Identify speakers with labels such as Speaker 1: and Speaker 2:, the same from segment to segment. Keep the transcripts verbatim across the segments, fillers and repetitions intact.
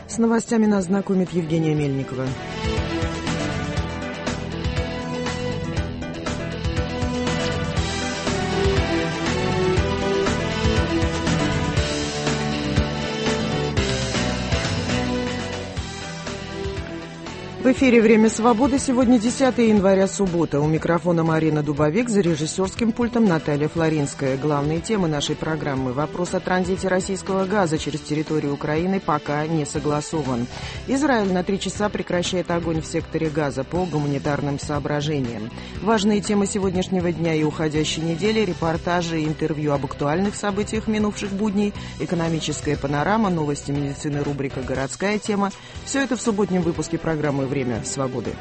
Speaker 1: С новостями нас знакомит Евгения Мельникова. В эфире «Время свободы». Сегодня десятое января, суббота. У микрофона Марина Дубовик, за режиссерским пультом Наталья Флоринская. Главные темы нашей программы. Вопрос о транзите российского газа через территорию Украины пока не согласован. Израиль на три часа прекращает огонь в секторе Газа по гуманитарным соображениям. Важные темы сегодняшнего дня и уходящей недели, репортажи и интервью об актуальных событиях минувших будней, экономическая панорама, новости медицины, рубрика «Городская тема». Все это в субботнем выпуске программы «Время свободы».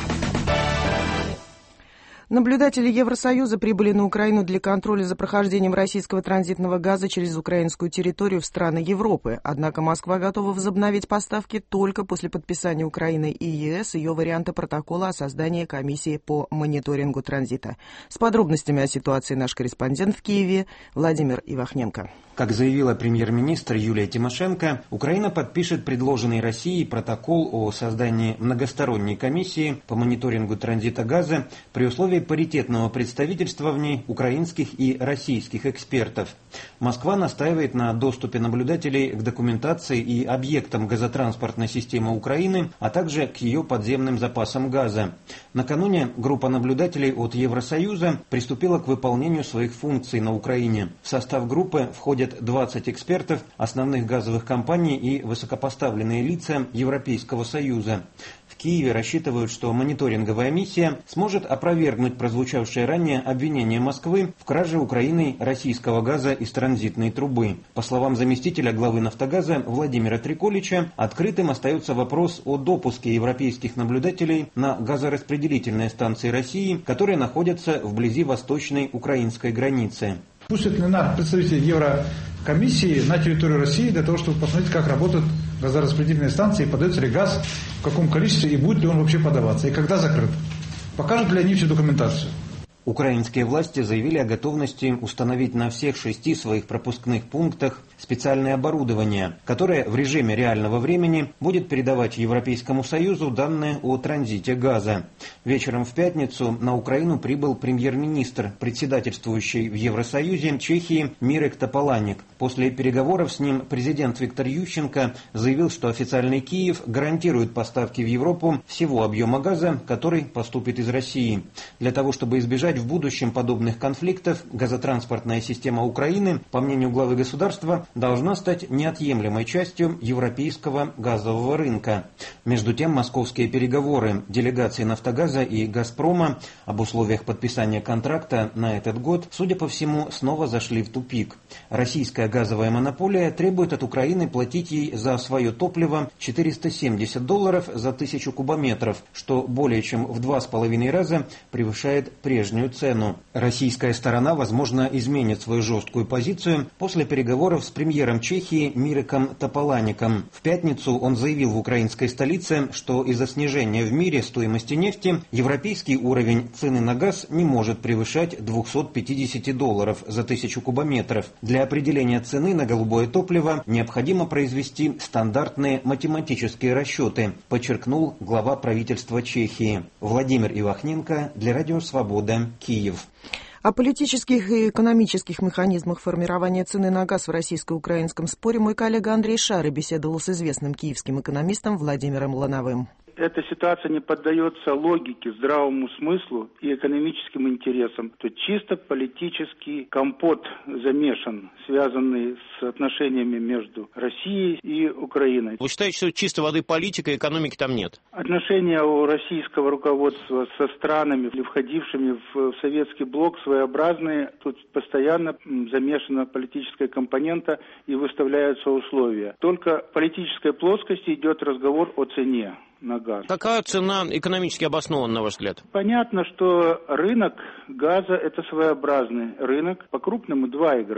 Speaker 1: Наблюдатели Евросоюза прибыли на Украину для контроля за прохождением российского транзитного газа через украинскую территорию в страны Европы. Однако Москва готова возобновить поставки только после подписания Украины и ЕС ее варианта протокола о создании комиссии по мониторингу транзита. С подробностями о ситуации наш корреспондент в Киеве Владимир Ивахненко.
Speaker 2: Как заявила премьер-министр Юлия Тимошенко, Украина подпишет предложенный Россией протокол о создании многосторонней комиссии по мониторингу транзита газа при условии паритетного представительства в ней украинских и российских экспертов. Москва настаивает на доступе наблюдателей к документации и объектам газотранспортной системы Украины, а также к ее подземным запасам газа. Накануне группа наблюдателей от Евросоюза приступила к выполнению своих функций на Украине. В состав группы входят двадцать экспертов основных газовых компаний и высокопоставленные лица Европейского Союза. В Киеве рассчитывают, что мониторинговая миссия сможет опровергнуть прозвучавшее ранее обвинение Москвы в краже Украиной российского газа из транзитной трубы. По словам заместителя главы «Нафтогаза» Владимира Триколича, открытым остается вопрос о допуске европейских наблюдателей на газораспределительные станции России, которые находятся вблизи восточной украинской границы.
Speaker 3: Пустят ли нас представители Еврокомиссии на территорию России для того, чтобы посмотреть, как работают газораспределительные станции, подается ли газ, в каком количестве и будет ли он вообще подаваться, и когда закрыт. Покажут ли они всю документацию?
Speaker 2: Украинские власти заявили о готовности установить на всех шести своих пропускных пунктах специальное оборудование, которое в режиме реального времени будет передавать Европейскому Союзу данные о транзите газа. Вечером в пятницу на Украину прибыл премьер-министр, председательствующий в Евросоюзе Чехии Мирек Тополаник. После переговоров с ним президент Виктор Ющенко заявил, что официальный Киев гарантирует поставки в Европу всего объема газа, который поступит из России. Для того, чтобы избежать в будущем подобных конфликтов, газотранспортная система Украины, по мнению главы государства, должна стать неотъемлемой частью европейского газового рынка. Между тем, московские переговоры делегации «Нафтогаза» и «Газпрома» об условиях подписания контракта на этот год, судя по всему, снова зашли в тупик. Российская газовая монополия требует от Украины платить ей за свое топливо четыреста семьдесят долларов за тысячу кубометров, что более чем в два с половиной раза превышает прежнюю цену. Российская сторона, возможно, изменит свою жесткую позицию после переговоров с премьером Чехии Миреком Тополаником. В пятницу он заявил в украинской столице, что из-за снижения в мире стоимости нефти европейский уровень цены на газ не может превышать двухсот пятидесяти долларов за тысячу кубометров. Для определения цены на голубое топливо необходимо произвести стандартные математические расчеты, подчеркнул глава правительства Чехии. Владимир Ивахненко для Радио Свобода, Киев.
Speaker 1: О политических и экономических механизмах формирования цены на газ в российско-украинском споре мой коллега Андрей Шары беседовал с известным киевским экономистом Владимиром Лановым.
Speaker 4: Эта ситуация не поддается логике, здравому смыслу и экономическим интересам. Тут чисто политический компот замешан, связанный с отношениями между Россией и Украиной.
Speaker 5: Вы считаете, что чистой воды политика, экономики там нет?
Speaker 4: Отношения у российского руководства со странами, входившими в советский блок, своеобразные. Тут постоянно замешана политическая компонента и выставляются условия. Только в политической плоскости идет разговор о цене на газ.
Speaker 5: Какая цена экономически обоснована, на ваш взгляд?
Speaker 4: Понятно, что рынок газа – это своеобразный рынок. По-крупному два игрока.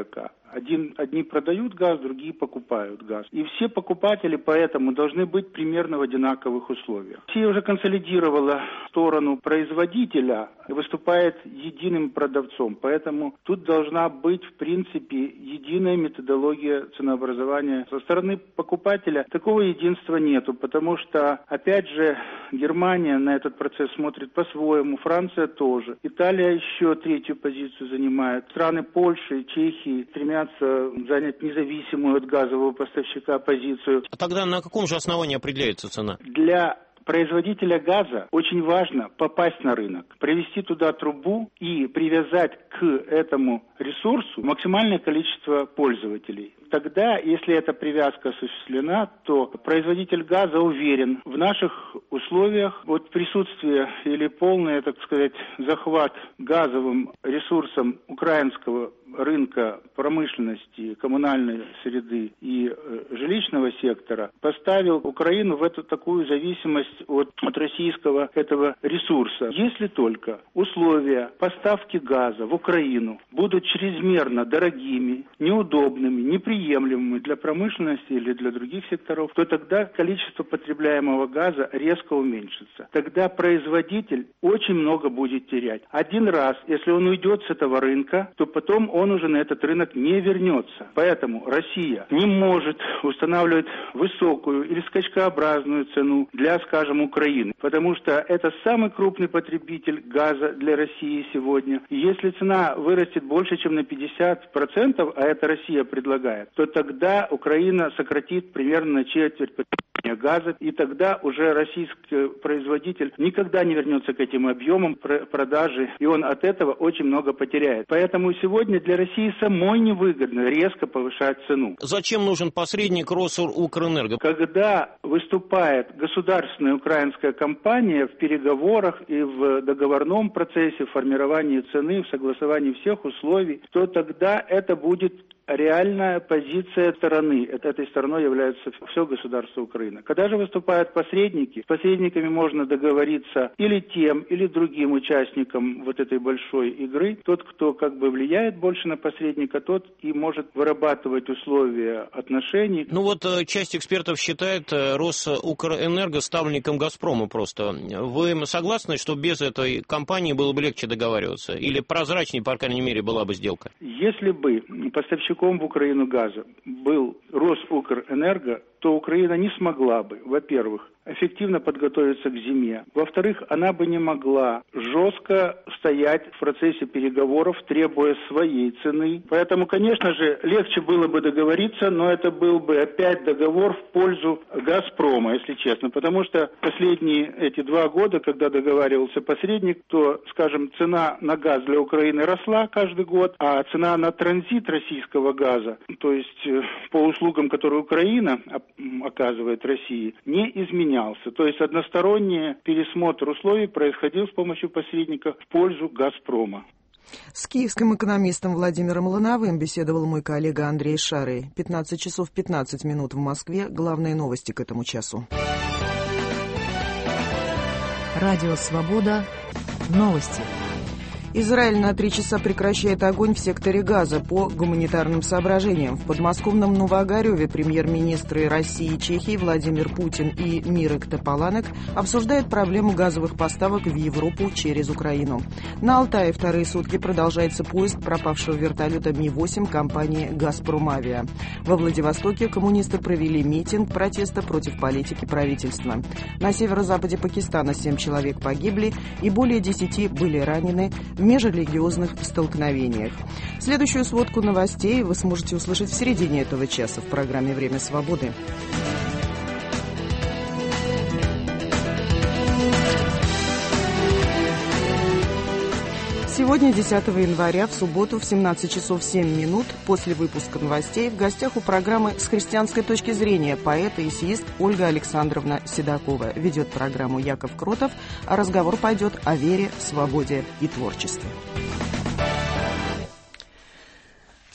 Speaker 4: Один, одни продают газ, другие покупают газ. И все покупатели поэтому должны быть примерно в одинаковых условиях. Россия уже консолидировала сторону производителя, выступает единым продавцом. Поэтому тут должна быть, в принципе, единая методология ценообразования. Со стороны покупателя такого единства нету, потому что, опять же, Германия на этот процесс смотрит по-своему, Франция тоже. Италия еще третью позицию занимает. Страны Польши, Чехии стремятся занять независимую от газового поставщика позицию.
Speaker 5: А тогда на каком же основании определяется цена?
Speaker 4: Для производителя газа очень важно попасть на рынок, провести туда трубу и привязать к этому ресурсу максимальное количество пользователей. Тогда, если эта привязка осуществлена, то производитель газа уверен, в наших условиях вот присутствие или полный, так сказать, захват газовым ресурсом украинского рынка промышленности, коммунальной среды и э, жилищного сектора поставил Украину в эту такую зависимость от, от российского этого ресурса. Если только условия поставки газа в Украину будут чрезмерно дорогими, неудобными, неприемлемыми для промышленности или для других секторов, то тогда количество потребляемого газа резко уменьшится. Тогда производитель очень много будет терять. Один раз, если он уйдет с этого рынка, то потом он уже на этот рынок не вернется. Поэтому Россия не может устанавливать высокую или скачкообразную цену для, скажем, Украины, потому что это самый крупный потребитель газа для России сегодня. И если цена вырастет больше, чем на пятьдесят процентов, а это Россия предлагает, то тогда Украина сократит примерно на четверть потребления газа, и тогда уже российский производитель никогда не вернется к этим объемам продажи, и он от этого очень много потеряет. Поэтому сегодня для России самой невыгодно резко повышать цену.
Speaker 5: Зачем нужен посредник Росукрэнерго?
Speaker 4: Когда выступает государственная украинская компания в переговорах и в договорном процессе, в формировании цены, в согласовании всех условий, то тогда это будет реальная позиция стороны. Этой стороной является все государство Украины. Когда же выступают посредники, с посредниками можно договориться или тем, или другим участникам вот этой большой игры. Тот, кто как бы влияет больше на посредника, тот и может вырабатывать условия отношений.
Speaker 5: Ну вот часть экспертов считает Росукрэнерго ставленником «Газпрома» просто. Вы согласны, что без этой компании было бы легче договариваться? Или прозрачнее, по крайней мере, была бы сделка?
Speaker 4: Если бы поставщиком в Украину газа был Росукрэнерго, то Украина не смогла бы, во-первых, эффективно подготовиться к зиме. Во-вторых, она бы не могла жестко стоять в процессе переговоров, требуя своей цены. Поэтому, конечно же, легче было бы договориться, но это был бы опять договор в пользу «Газпрома», если честно. Потому что последние эти два года, когда договаривался посредник, то, скажем, цена на газ для Украины росла каждый год, а цена на транзит российского газа, то есть по услугам, которые Украина оказывает России, не изменялся. То есть односторонний пересмотр условий происходил с помощью посредников в пользу «Газпрома».
Speaker 1: С киевским экономистом Владимиром Лановым беседовал мой коллега Андрей Шарый. пятнадцать часов пятнадцать минут в Москве. Главные новости к этому часу.
Speaker 6: Радио «Свобода». Новости.
Speaker 1: Израиль на три часа прекращает огонь в секторе Газа по гуманитарным соображениям. В подмосковном Новоогареве премьер-министры России и Чехии Владимир Путин и Мирек Тополанек обсуждают проблему газовых поставок в Европу через Украину. На Алтае вторые сутки продолжается поиск пропавшего вертолета Ми восемь компании «Газпромавиа». Во Владивостоке коммунисты провели митинг протеста против политики правительства. На северо-западе Пакистана семь человек погибли и более десяти были ранены в межрелигиозных столкновениях. Следующую сводку новостей вы сможете услышать в середине этого часа в программе «Время свободы». Сегодня, десятого января, в субботу в семнадцать часов семь минут после выпуска новостей в гостях у программы «С христианской точки зрения» поэт и эссеист Ольга Александровна Седокова. Ведет программу Яков Кротов, а разговор пойдет о вере, свободе и творчестве.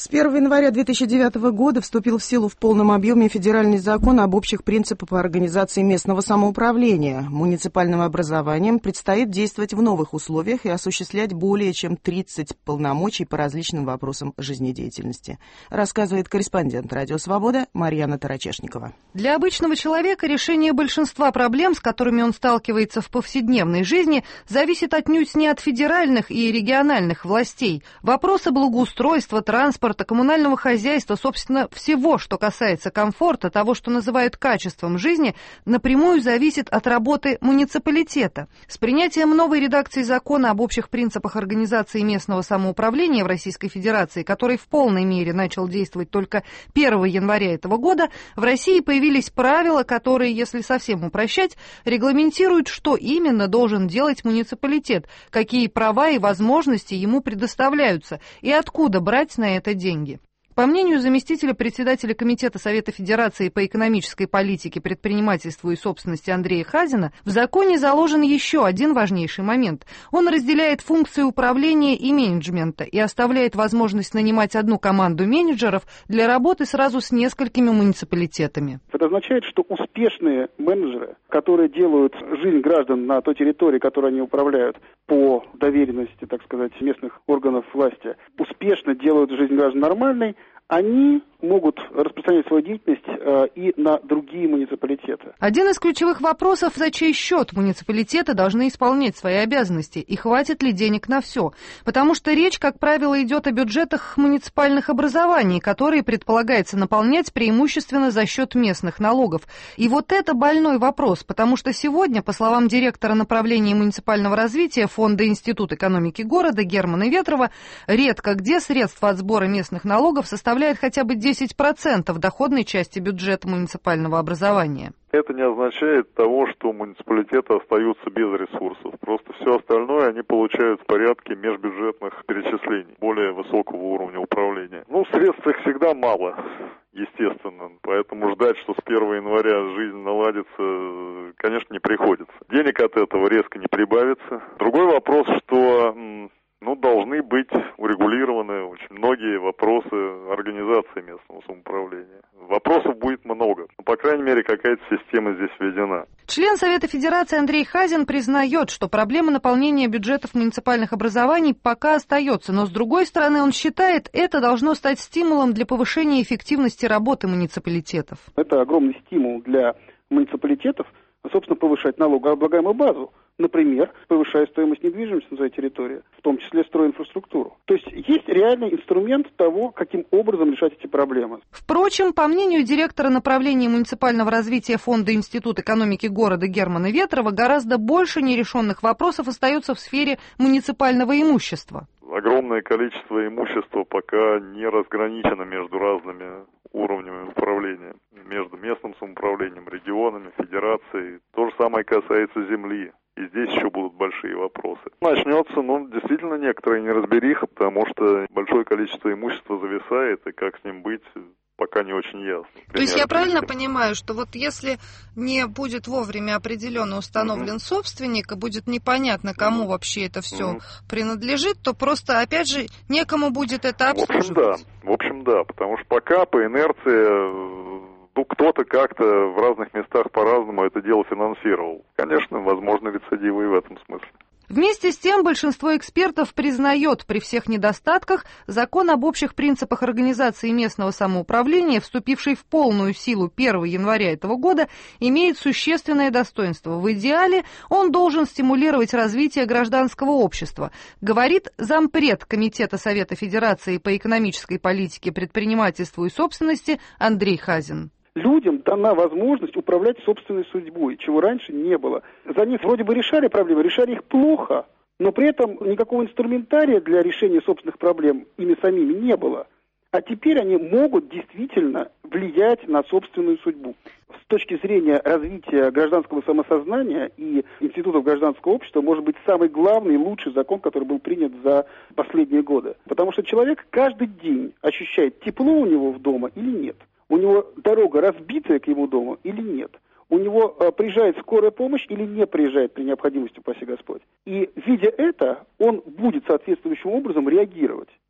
Speaker 1: С первого января две тысячи девятого года вступил в силу в полном объеме федеральный закон об общих принципах по организации местного самоуправления. Муниципальным образованием предстоит действовать в новых условиях и осуществлять более чем тридцать полномочий по различным вопросам жизнедеятельности, рассказывает корреспондент «Радио Свобода» Марьяна Тарачешникова.
Speaker 7: Для обычного человека решение большинства проблем, с которыми он сталкивается в повседневной жизни, зависит отнюдь не от федеральных и региональных властей. Вопросы благоустройства, транспорта, коммунального хозяйства, собственно, всего, что касается комфорта, того, что называют качеством жизни, напрямую зависит от работы муниципалитета. С принятием новой редакции закона об общих принципах организации местного самоуправления в Российской Федерации, который в полной мере начал действовать только первого января этого года, в России появились правила, которые, если совсем упрощать, регламентируют, что именно должен делать муниципалитет, какие права и возможности ему предоставляются и откуда брать на это деньги. По мнению заместителя председателя Комитета Совета Федерации по экономической политике, предпринимательству и собственности Андрея Хазина, в законе заложен еще один важнейший момент. Он разделяет функции управления и менеджмента и оставляет возможность нанимать одну команду менеджеров для работы сразу с несколькими муниципалитетами.
Speaker 8: Это означает, что успешные менеджеры, которые делают жизнь граждан на той территории, которой они управляют, по доверенности, так сказать, местных органов власти, успешно делают жизнь граждан нормальной, они могут распространять свою деятельность э, и на другие муниципалитеты.
Speaker 7: Один из ключевых вопросов, за чей счет муниципалитеты должны исполнять свои обязанности, и хватит ли денег на все. Потому что речь, как правило, идет о бюджетах муниципальных образований, которые предполагается наполнять преимущественно за счет местных налогов. И вот это больной вопрос, потому что сегодня, по словам директора направления муниципального развития Фонда Институт экономики города Германа Ветрова, редко где средства от сбора местных налогов составляют хотя бы десять процентов доходной части бюджета муниципального образования.
Speaker 9: Это не означает того, что муниципалитеты остаются без ресурсов. Просто все остальное они получают в порядке межбюджетных перечислений, более высокого уровня управления. Ну, средств их всегда мало, естественно. Поэтому ждать, что с первого января жизнь наладится, конечно, не приходится. Денег от этого резко не прибавится. Другой вопрос, что... Ну, должны быть урегулированы очень многие вопросы организации местного самоуправления. Вопросов будет много. Но, по крайней мере, какая-то система здесь введена.
Speaker 7: Член Совета Федерации Андрей Хазин признает, что проблема наполнения бюджетов муниципальных образований пока остается, но, с другой стороны, он считает, это должно стать стимулом для повышения эффективности работы муниципалитетов.
Speaker 8: Это огромный стимул для муниципалитетов, собственно, повышать налогооблагаемую базу. Например, повышая стоимость недвижимости на своей территории, в том числе стройинфраструктуру. То есть есть реальный инструмент того, каким образом решать эти проблемы.
Speaker 7: Впрочем, по мнению директора направления муниципального развития Фонда Институт экономики города Германа Ветрова, гораздо больше нерешенных вопросов остается в сфере муниципального имущества.
Speaker 9: Огромное количество имущества пока не разграничено между разными уровнями управления, между местным самоуправлением, регионами, федерацией. То же самое касается земли. И здесь еще будут большие вопросы. Начнется, ну, действительно, некоторая неразбериха, потому что большое количество имущества зависает, и как с ним быть, пока не очень ясно.
Speaker 10: То есть я правильно понимаю, что вот если не будет вовремя определенно установлен mm-hmm. собственник, и будет непонятно, кому mm-hmm. вообще это все mm-hmm. принадлежит, то просто, опять же, некому будет это обслуживать?
Speaker 9: В общем, да. В общем, да, потому что пока по инерции... Ну, кто-то как-то в разных местах по-разному это дело финансировал. Конечно, возможно, рецидивы и в этом смысле.
Speaker 7: Вместе с тем, большинство экспертов признает, при всех недостатках, закон об общих принципах организации местного самоуправления, вступивший в полную силу первого января этого года, имеет существенное достоинство. В идеале он должен стимулировать развитие гражданского общества, говорит зампред Комитета Совета Федерации по экономической политике, предпринимательству и собственности Андрей Хазин.
Speaker 8: Людям дана возможность управлять собственной судьбой, чего раньше не было. За них вроде бы решали проблемы, решали их плохо, но при этом никакого инструментария для решения собственных проблем ими самими не было. А теперь они могут действительно влиять на собственную судьбу. С точки зрения развития гражданского самосознания и институтов гражданского общества, может быть, самый главный и лучший закон, который был принят за последние годы. Потому что человек каждый день ощущает, тепло у него в дома или нет. У него дорога разбитая к его дому или нет? У него э, приезжает скорая помощь или не приезжает при необходимости, упаси Господь? И, видя это, он будет соответствующим образом реагировать.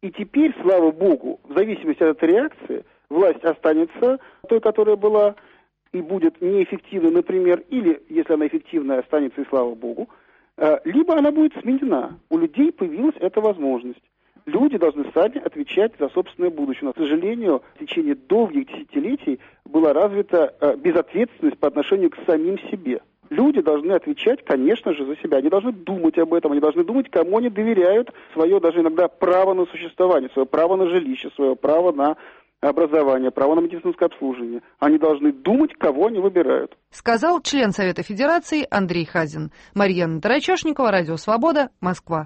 Speaker 8: И теперь, слава богу, в зависимости от этой реакции, власть останется той, которая была, и будет неэффективной, например, или, если она эффективная, останется, и слава богу, либо она будет сменена. У людей появилась эта возможность. Люди должны сами отвечать за собственное будущее. Но, к сожалению, в течение долгих десятилетий была развита безответственность по отношению к самим себе. Люди должны отвечать, конечно же, за себя. Они должны думать об этом, они должны думать, кому они доверяют свое даже иногда право на существование, свое право на жилище, свое право на образование, право на медицинское обслуживание. Они должны думать, кого они выбирают.
Speaker 7: Сказал член Совета Федерации Андрей Хазин. Марьяна Тарачешникова, Радио Свобода, Москва.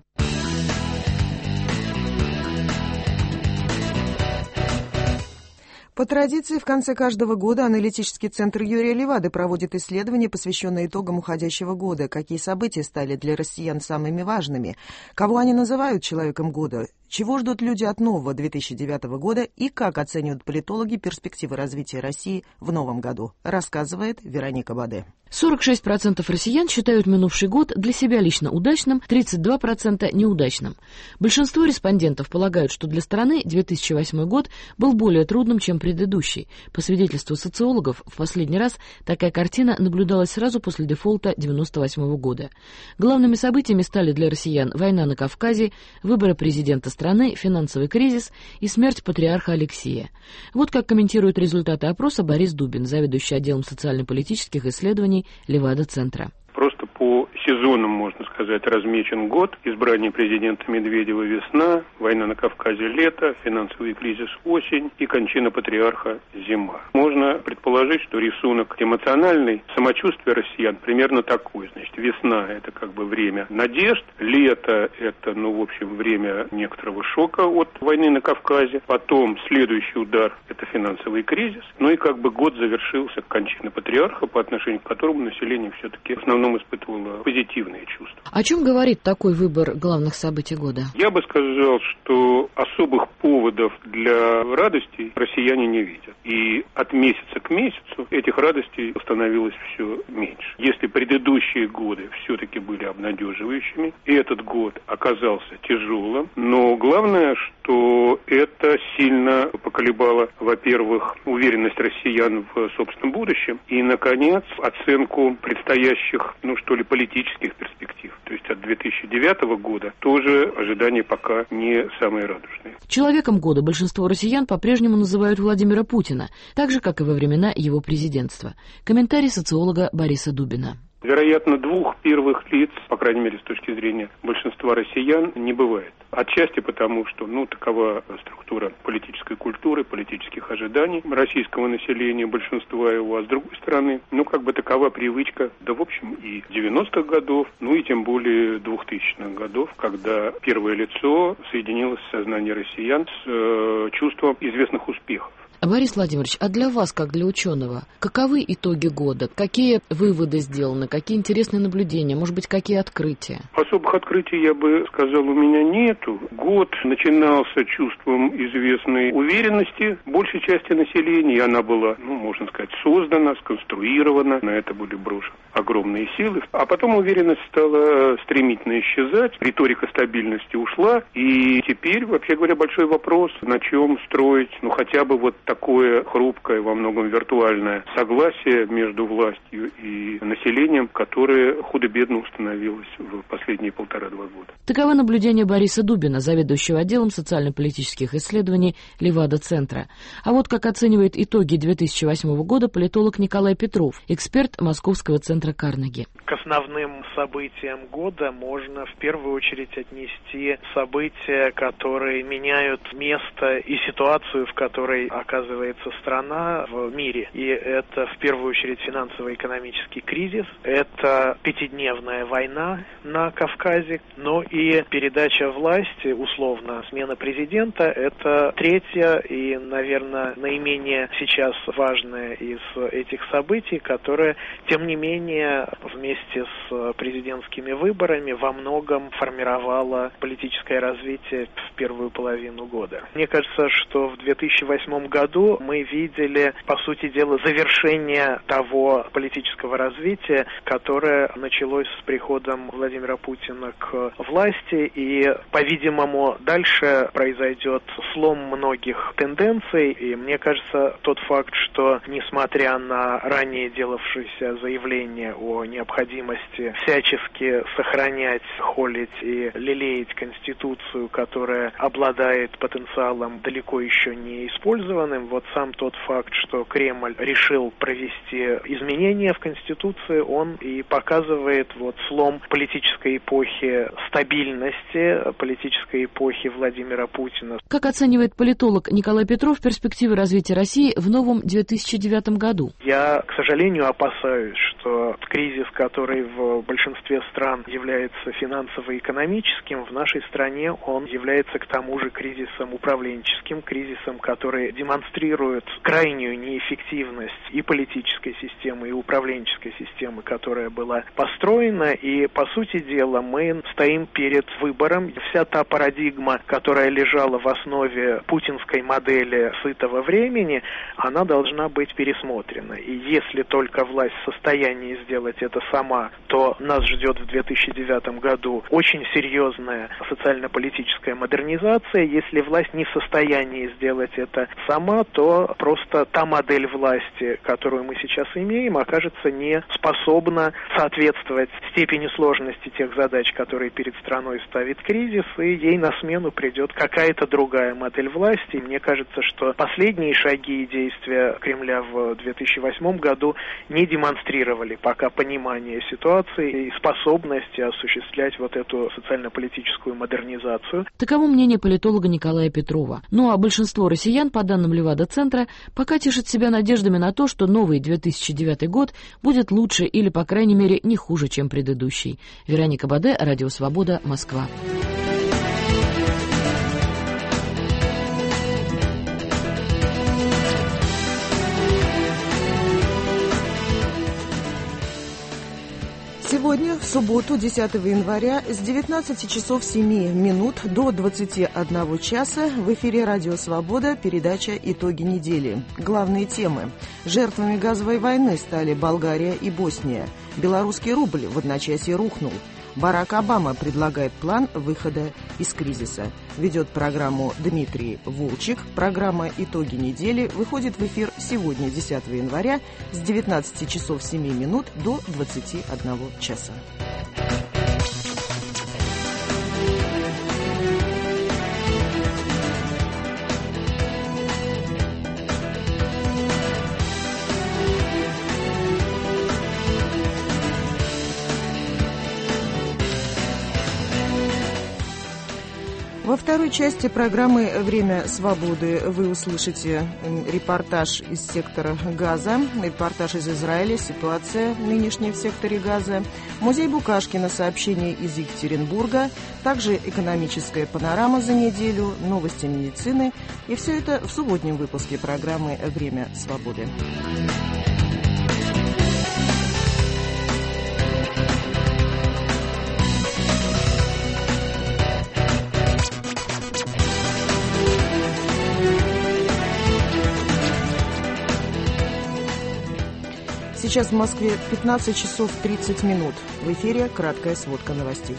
Speaker 1: По традиции, в конце каждого года аналитический центр Юрия Левады проводит исследования, посвященные итогам уходящего года. Какие события стали для россиян самыми важными? Кого они называют человеком года? Чего ждут люди от нового две тысячи девятого года и как оценивают политологи перспективы развития России в новом году, рассказывает Вероника Баде.
Speaker 11: сорок шесть процентов россиян считают минувший год для себя лично удачным, тридцать два процента неудачным. Большинство респондентов полагают, что для страны две тысячи восьмой год был более трудным, чем предыдущий. По свидетельству социологов, в последний раз такая картина наблюдалась сразу после дефолта девяносто восьмого года. Главными событиями стали для россиян война на Кавказе, выборы президента страны, финансовый кризис и смерть патриарха Алексия. Вот как комментирует результаты опроса Борис Дубин, заведующий отделом социально-политических исследований Левада-центра.
Speaker 12: Просто по сезонам, можно сказать, размечен год. Избрание президента Медведева весна, война на Кавказе лето, финансовый кризис осень и кончина патриарха зима. Можно предположить, что рисунок эмоциональный, самочувствие россиян примерно такой. Значит, весна – это как бы время надежд, лето – это, ну, в общем, время некоторого шока от войны на Кавказе. Потом следующий удар – это финансовый кризис. Ну и как бы год завершился кончина патриарха, по отношению к которому население все-таки в основном испытывала позитивные чувства.
Speaker 11: О чем говорит такой выбор главных событий года?
Speaker 12: Я бы сказал, что особых поводов для радостей россияне не видят. И от месяца к месяцу этих радостей становилось все меньше. Если предыдущие годы все-таки были обнадеживающими, и этот год оказался тяжелым, но главное, что это сильно поколебало, во-первых, уверенность россиян в собственном будущем, и, наконец, оценку предстоящих, ну что ли, политических перспектив. То есть от две тысячи девятого года тоже ожидания пока не самые радужные.
Speaker 11: Человеком года большинство россиян по-прежнему называют Владимира Путина, так же, как и во времена его президентства. Комментарий социолога Бориса Дубина.
Speaker 12: Вероятно, двух первых лиц, по крайней мере, с точки зрения большинства россиян, не бывает. Отчасти потому, что, ну, такова структура политической культуры, политических ожиданий российского населения, большинства его, а с другой стороны, ну, как бы такова привычка, да, в общем, и девяностых годов, ну, и тем более двухтысячных годов, когда первое лицо соединилось в сознании россиян с э, чувством известных успехов.
Speaker 11: Борис Владимирович, а для вас, как для ученого, каковы итоги года? Какие выводы сделаны? Какие интересные наблюдения? Может быть, какие открытия?
Speaker 12: Особых открытий, я бы сказал, у меня нету. Год начинался чувством известной уверенности большей части населения. И она была, ну, можно сказать, создана, сконструирована. На это были брошены огромные силы. А потом уверенность стала стремительно исчезать. Риторика стабильности ушла. И теперь, вообще говоря, большой вопрос, на чем строить, ну, хотя бы вот такое хрупкое, во многом виртуальное согласие между властью и населением, которое худо-бедно установилось в последние полтора-два года.
Speaker 11: Таково наблюдение Бориса Дубина, заведующего отделом социально-политических исследований Левада-центра. А вот как оценивает итоги две тысячи восьмого года политолог Николай Петров, эксперт Московского центра Карнеги.
Speaker 13: К основным событиям года можно в первую очередь отнести события, которые меняют место и ситуацию, в которой оказывается страна в мире. И это в первую очередь финансово-экономический кризис, это пятидневная война на Кавказе, но и передача власти, условно, смена президента, это третья и, наверное, наименее сейчас важная из этих событий, которая, тем не менее, вместе с президентскими выборами во многом формировала политическое развитие в первую половину года. Мне кажется, что в две тысячи восьмом году году мы видели, по сути дела, завершение того политического развития, которое началось с приходом Владимира Путина к власти, и, по-видимому, дальше произойдет слом многих тенденций, и мне кажется, тот факт, что, несмотря на ранее делавшееся заявление о необходимости всячески сохранять, холить и лелеять Конституцию, которая обладает потенциалом далеко еще не использованным, вот сам тот факт, что Кремль решил провести изменения в Конституции, он и показывает вот слом политической эпохи стабильности, политической эпохи Владимира Путина.
Speaker 11: Как оценивает политолог Николай Петров перспективы развития России в новом две тысячи девятом году?
Speaker 13: Я, к сожалению, опасаюсь, что кризис, который в большинстве стран является финансово-экономическим, в нашей стране он является к тому же кризисом управленческим, кризисом, который демонстрирует крайнюю неэффективность и политической системы, и управленческой системы, которая была построена. И, по сути дела, мы стоим перед выбором. Вся та парадигма, которая лежала в основе путинской модели сытого времени, она должна быть пересмотрена. И если только власть в состоянии сделать это сама, то нас ждет в две тысячи девятом году очень серьезная социально-политическая модернизация. Если власть не в состоянии сделать это сама, то просто та модель власти, которую мы сейчас имеем, окажется не способна соответствовать степени сложности тех задач, которые перед страной ставит кризис, и ей на смену придет какая-то другая модель власти. И мне кажется, что последние шаги и действия Кремля в две тысячи восьмом году не демонстрировали пока понимание ситуации и способности осуществлять вот эту социально-политическую модернизацию.
Speaker 11: Таково мнение политолога Николая Петрова. Ну а большинство россиян, по данным Левада-центра, пока тешит себя надеждами на то, что новый две тысячи девятый год будет лучше или, по крайней мере, не хуже, чем предыдущий. Вероника Баде, Радио Свобода, Москва.
Speaker 1: Сегодня, в субботу, десятого января, с девятнадцати часов семи минут до двадцати одного часа в эфире «Радио Свобода» передача «Итоги недели». Главные темы. Жертвами газовой войны стали Болгария и Босния. Белорусский рубль в одночасье рухнул. Барак Обама предлагает план выхода из кризиса. Ведет программу Дмитрий Волчек. Программа «Итоги недели» выходит в эфир сегодня, десятого января, с девятнадцати часов семи минут до двадцати одного часа. Во второй части программы «Время свободы» вы услышите репортаж из сектора Газа, репортаж из Израиля, ситуация нынешняя в секторе Газа, музей Букашкина, сообщения из Екатеринбурга, также экономическая панорама за неделю, новости медицины. И все это в субботнем выпуске программы «Время свободы». Сейчас в Москве пятнадцать часов тридцать минут. В эфире краткая сводка новостей.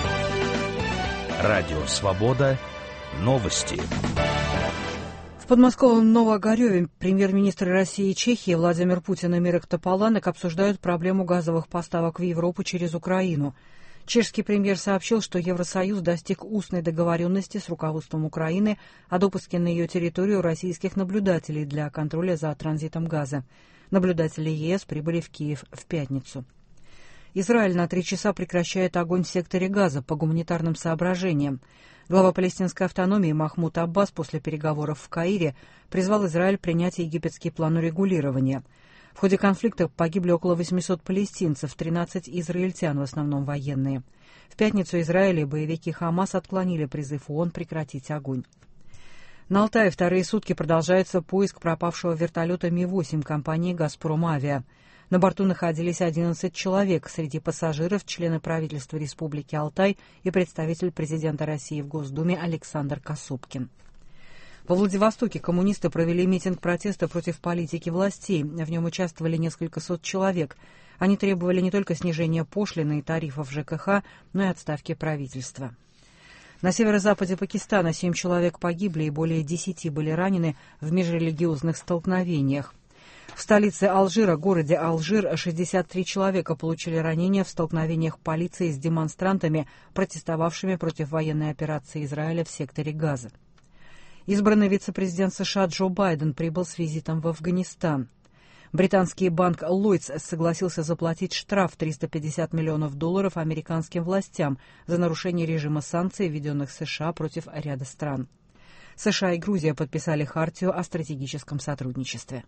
Speaker 14: Радио «Свобода». Новости.
Speaker 15: В подмосковном Новоогарёве премьер-министры России и Чехии Владимир Путин и Мирек Тополанек обсуждают проблему газовых поставок в Европу через Украину. Чешский премьер сообщил, что Евросоюз достиг устной договоренности с руководством Украины о допуске на ее территорию российских наблюдателей для контроля за транзитом газа. Наблюдатели ЕС прибыли в Киев в пятницу. Израиль на три часа прекращает огонь в секторе Газа по гуманитарным соображениям. Глава палестинской автономии Махмуд Аббас после переговоров в Каире призвал Израиль принять египетский план урегулирования. В ходе конфликта погибли около восьмисот палестинцев, тринадцать израильтян, в основном военные. В пятницу Израиль и боевики Хамас отклонили призыв ООН прекратить огонь. На Алтае вторые сутки продолжается поиск пропавшего вертолета Ми восемь компании «Газпром Авиа». На борту находились одиннадцать человек, среди пассажиров члены правительства Республики Алтай и представитель президента России в Госдуме Александр Касупкин. Во Владивостоке коммунисты провели митинг протеста против политики властей. В нем участвовали несколько сот человек. Они требовали не только снижения пошлины и тарифов ЖКХ, но и отставки правительства. На северо-западе Пакистана семь человек погибли и более десяти были ранены в межрелигиозных столкновениях. В столице Алжира, городе Алжир, шестьдесят три человека получили ранения в столкновениях полиции с демонстрантами, протестовавшими против военной операции Израиля в секторе Газа. Избранный вице-президент США Джо Байден прибыл с визитом в Афганистан. Британский банк Lloyds согласился заплатить штраф триста пятьдесят миллионов долларов американским властям за нарушение режима санкций, введенных США против ряда стран. США и Грузия подписали хартию о стратегическом сотрудничестве.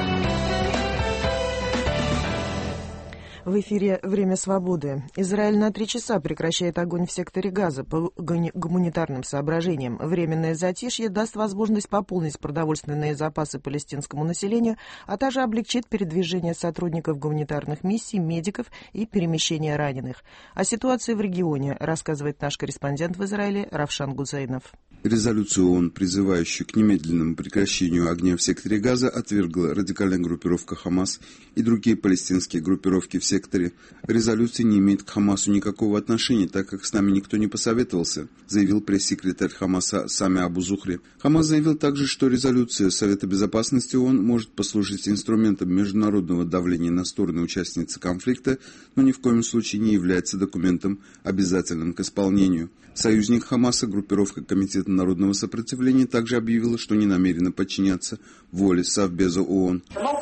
Speaker 1: В эфире «Время свободы». Израиль на три часа прекращает огонь в секторе Газа по гуманитарным соображениям. Временное затишье даст возможность пополнить продовольственные запасы палестинскому населению, а также облегчит передвижение сотрудников гуманитарных миссий, медиков и перемещение раненых. О ситуации в регионе рассказывает наш корреспондент в Израиле Равшан Гузейнов.
Speaker 16: Резолюцию ООН, призывающую к немедленному прекращению огня в секторе Газа, отвергла радикальная группировка «Хамас» и другие палестинские группировки в секторе. Резолюция не имеет к «Хамасу» никакого отношения, так как с нами никто не посоветовался, заявил пресс-секретарь «Хамаса» Сами Абу-Зухри. «Хамас» заявил также, что резолюция Совета Безопасности ООН может послужить инструментом международного давления на стороны-участницы конфликта, но ни в коем случае не является документом, обязательным к исполнению. Союзник «Хамаса», группировка Комитета народного сопротивления, также объявила, что не намерена подчиняться воле Совбеза ООН.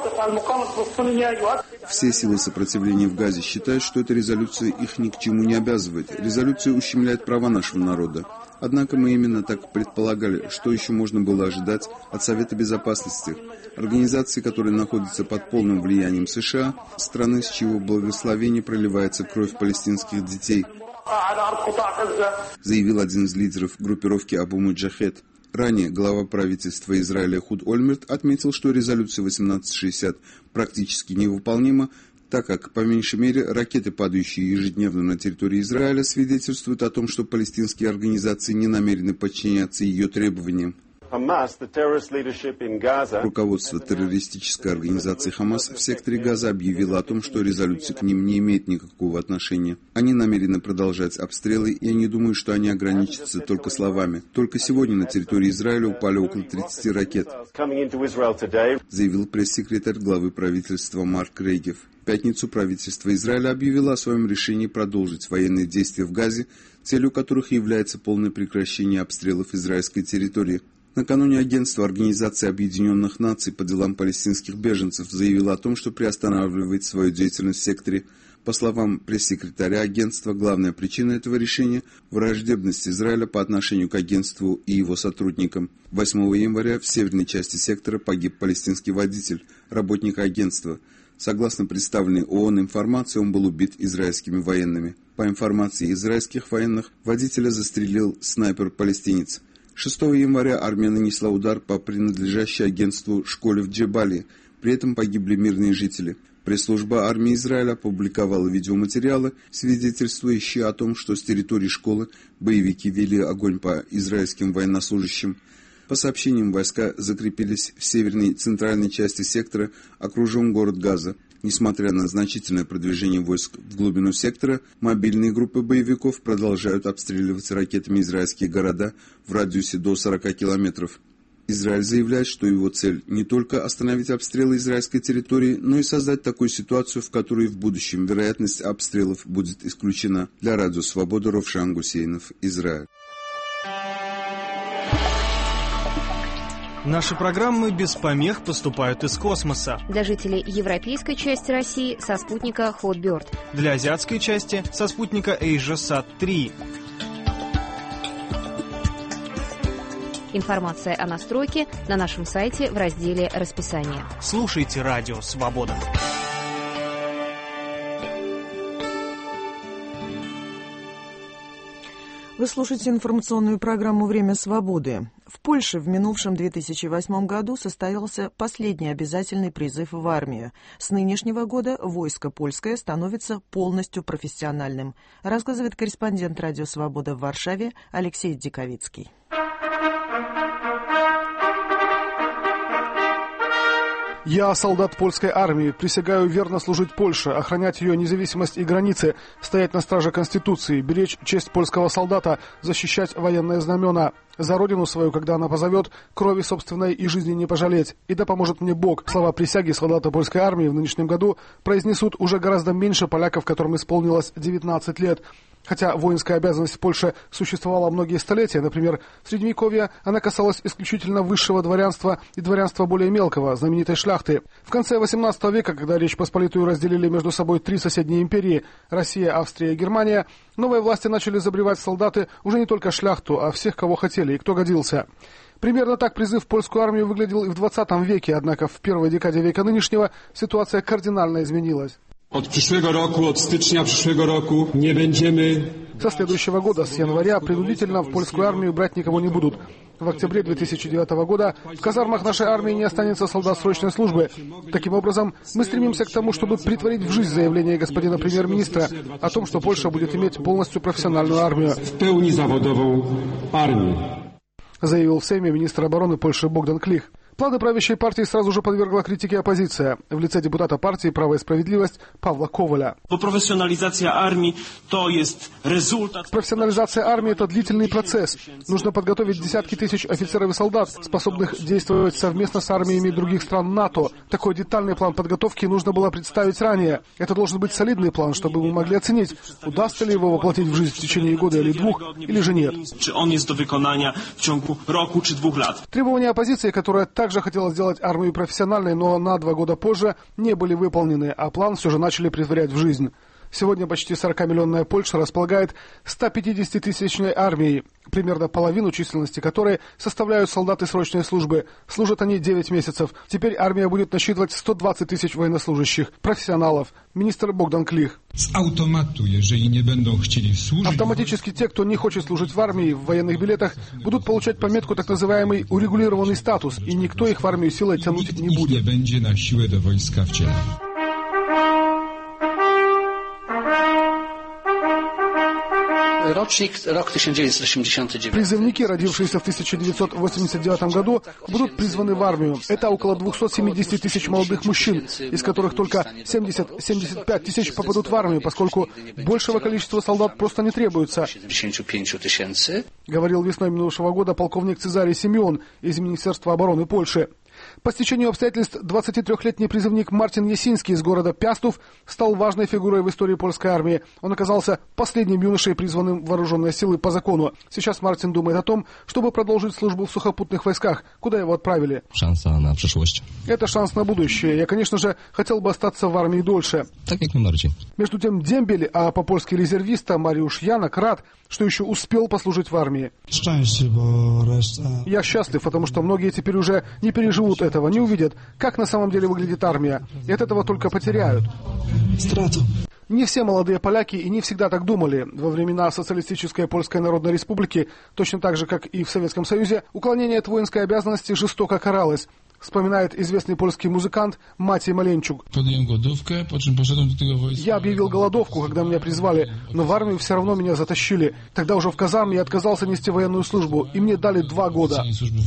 Speaker 16: Все силы сопротивления в Газе считают, что эта резолюция их ни к чему не обязывает. Резолюция ущемляет права нашего народа. Однако мы именно так предполагали, что еще можно было ожидать от Совета Безопасности, организации, которая находится под полным влиянием США, страны, с чьего благословения проливается кровь палестинских детей, заявил один из лидеров группировки Абу Муджахед. Ранее глава правительства Израиля Эхуд Ольмерт отметил, что резолюция восемнадцать шестьдесят практически невыполнима, так как, по меньшей мере, ракеты, падающие ежедневно на территории Израиля, свидетельствуют о том, что палестинские организации не намерены подчиняться ее требованиям. Руководство террористической организации «Хамас» в секторе Газа объявило о том, что резолюция к ним не имеет никакого отношения. Они намерены продолжать обстрелы, и я не думаю, что они ограничатся только словами. Только сегодня на территории Израиля упали около тридцати ракет, заявил пресс-секретарь главы правительства Марк Рейгев. В пятницу правительство Израиля объявило о своем решении продолжить военные действия в Газе, целью которых является полное прекращение обстрелов израильской территории. Накануне агентство Организации Объединенных Наций по делам палестинских беженцев заявило о том, что приостанавливает свою деятельность в секторе. По словам пресс-секретаря агентства, главная причина этого решения – враждебность Израиля по отношению к агентству и его сотрудникам. восьмого января в северной части сектора погиб палестинский водитель, работник агентства. Согласно представленной ООН информации, он был убит израильскими военными. По информации израильских военных, водителя застрелил снайпер-палестинец. шестого января армия нанесла удар по принадлежащей агентству школе в Джебали. При этом погибли мирные жители. Пресс-служба армии Израиля опубликовала видеоматериалы, свидетельствующие о том, что с территории школы боевики вели огонь по израильским военнослужащим. По сообщениям, войска закрепились в северной и центральной части сектора, окружен город Газа. Несмотря на значительное продвижение войск в глубину сектора, мобильные группы боевиков продолжают обстреливать ракетами израильские города в радиусе до сорока километров. Израиль заявляет, что его цель не только остановить обстрелы израильской территории, но и создать такую ситуацию, в которой в будущем вероятность обстрелов будет исключена. Для Радио Свобода Равшан Гусейнов, Израиль.
Speaker 17: Наши программы без помех поступают из космоса.
Speaker 18: Для жителей европейской части России со спутника Hotbird.
Speaker 17: Для азиатской части со спутника AsiaSat три.
Speaker 18: Информация о настройке на нашем сайте в разделе «Расписание».
Speaker 17: Слушайте Радио Свобода.
Speaker 1: Вы слушаете информационную программу «Время свободы». В Польше в минувшем две тысячи восьмом году состоялся последний обязательный призыв в армию. С нынешнего года войско польское становится полностью профессиональным, рассказывает корреспондент «Радио Свобода» в Варшаве Алексей Диковицкий.
Speaker 19: Я солдат польской армии, присягаю верно служить Польше, охранять ее независимость и границы, стоять на страже Конституции, беречь честь польского солдата, защищать военные знамена. За родину свою, когда она позовет, крови собственной и жизни не пожалеть. И да поможет мне Бог. Слова присяги солдата польской армии в нынешнем году произнесут уже гораздо меньше поляков, которым исполнилось девятнадцать лет. Хотя воинская обязанность в Польше существовала многие столетия, например, в Средневековье она касалась исключительно высшего дворянства и дворянства более мелкого, знаменитой шляхты. В конце восемнадцатого века, когда Речь Посполитую разделили между собой три соседние империи – Россия, Австрия и Германия, новые власти начали забревать в солдаты уже не только шляхту, а всех, кого хотели и кто годился. Примерно так призыв в польскую армию выглядел и в двадцатом веке, однако в первой декаде века нынешнего ситуация кардинально изменилась.
Speaker 20: От przyszłego roku, od stycznia przyszłego roku nie będziemy...
Speaker 19: Со следующего года, с января, принудительно в польскую армию брать никого не будут. В октябре две тысячи девятого года в казармах нашей армии не останется солдат срочной службы. Таким образом, мы стремимся к тому, чтобы претворить в жизнь заявление господина премьер-министра о том, что Польша будет иметь полностью профессиональную армию.
Speaker 20: В pełni zawodową armię.
Speaker 19: Заявил в Сейме министр обороны Польши Богдан Клих. Планы правящей партии сразу же подвергла критике оппозиция в лице депутата партии «Право и справедливость» Павла Коваля.
Speaker 21: Профессионализация армии то есть результат...
Speaker 19: Профессионализация армии – это длительный процесс. Нужно подготовить десятки тысяч офицеров и солдат, способных действовать совместно с армиями других стран НАТО. Такой детальный план подготовки нужно было представить ранее. Это должен быть солидный план, чтобы мы могли оценить, удастся ли его воплотить в жизнь в течение года или двух, или же нет.
Speaker 21: Czy on jest do wykonania w ciągu roku czy dwóch lat.
Speaker 19: Требования оппозиции, которая также хотела сделать армию профессиональной, но на два года позже не были выполнены, а план все же начали претворять в жизнь. Сегодня почти сорокамиллионная Польша располагает ста пятидесятитысячной армией, примерно половину численности которой составляют солдаты срочной службы. Служат они девять месяцев. Теперь армия будет насчитывать сто двадцать тысяч военнослужащих, профессионалов. Министр Богдан Клих.
Speaker 20: С автомату, jeżeli nie będą chcieli służyć...
Speaker 19: Автоматически те, кто не хочет служить в армии, в военных билетах, будут получать по метку так называемый урегулированный статус, и никто их в армию силой тянуть не будет.
Speaker 20: Nie będzie na siłę do wojska wcielać.
Speaker 19: Призывники, родившиеся в тысяча девятьсот восемьдесят девятом году, будут призваны в армию. Это около двухсот семидесяти тысяч молодых мужчин, из которых только семьдесят — семьдесят пять тысяч попадут в армию, поскольку большего количества солдат просто не требуется, говорил весной минувшего года полковник Цезарий Симеон из Министерства обороны Польши. По стечению обстоятельств двадцатитрёхлетний призывник Мартин Ясинский из города Пястув стал важной фигурой в истории польской армии. Он оказался последним юношей, призванным в вооруженные силы по закону. Сейчас Мартин думает о том, чтобы продолжить службу в сухопутных войсках, куда его отправили.
Speaker 22: Шанс на пришлость.
Speaker 19: Это шанс на будущее. Я, конечно же, хотел бы остаться в армии дольше.
Speaker 22: Так как мы нарочим.
Speaker 19: Между тем дембель, а по-польски резервиста Мариуш Янок рад, что еще успел послужить в армии. Я счастлив, потому что многие теперь уже не переживут этого, не увидят, как на самом деле выглядит армия, и от этого только потеряют. Не все молодые поляки и не всегда так думали. Во времена социалистической Польской Народной Республики, точно так же, как и в Советском Союзе, уклонение от воинской обязанности жестоко каралось, вспоминает известный польский музыкант Матей Маленчук. Я объявил голодовку, когда меня призвали, но в армию все равно меня затащили. Тогда уже в казарме я отказался нести военную службу, и мне дали два года.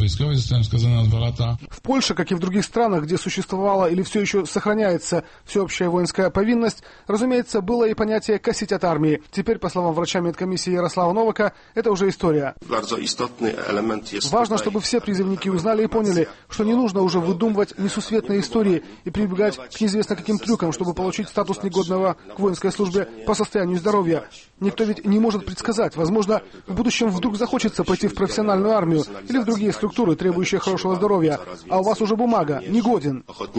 Speaker 19: В Польше, как и в других странах, где существовала или все еще сохраняется всеобщая воинская повинность, разумеется, было и понятие «косить от армии». Теперь, по словам врача медкомиссии Ярослава Новака, это уже история. Важно, чтобы все призывники узнали и поняли, что не нужно уже выдумывать несусветные истории и прибегать к неизвестно каким трюкам, чтобы получить статус негодного к воинской службе по состоянию здоровья. Никто ведь не может предсказать. Возможно, в будущем вдруг захочется пойти в профессиональную армию или в другие структуры, требующие хорошего здоровья, а у вас уже бумага, негоден.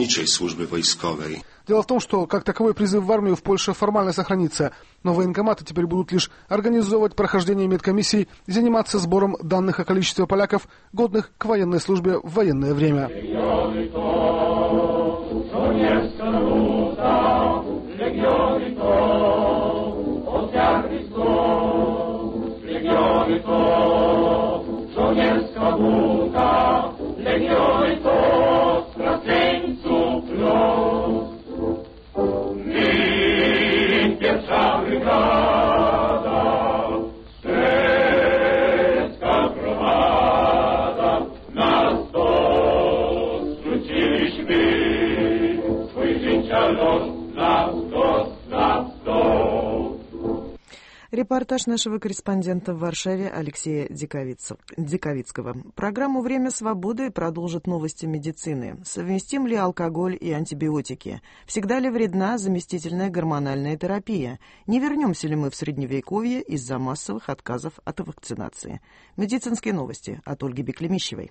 Speaker 19: Дело в том, что как таковой призыв в армию в Польше формально сохранится, но военкоматы теперь будут лишь организовывать прохождение медкомиссий и заниматься сбором данных о количестве поляков, годных к военной службе в военное время.
Speaker 23: Nas to zwróciliśmy.
Speaker 1: Репортаж нашего корреспондента в Варшаве Алексея Диковицкого. Программу «Время свободы» продолжит новости медицины. Совместим ли алкоголь и антибиотики? Всегда ли вредна заместительная гормональная терапия? Не вернемся ли мы в Средневековье из-за массовых отказов от вакцинации? Медицинские новости от Ольги Беклемищевой.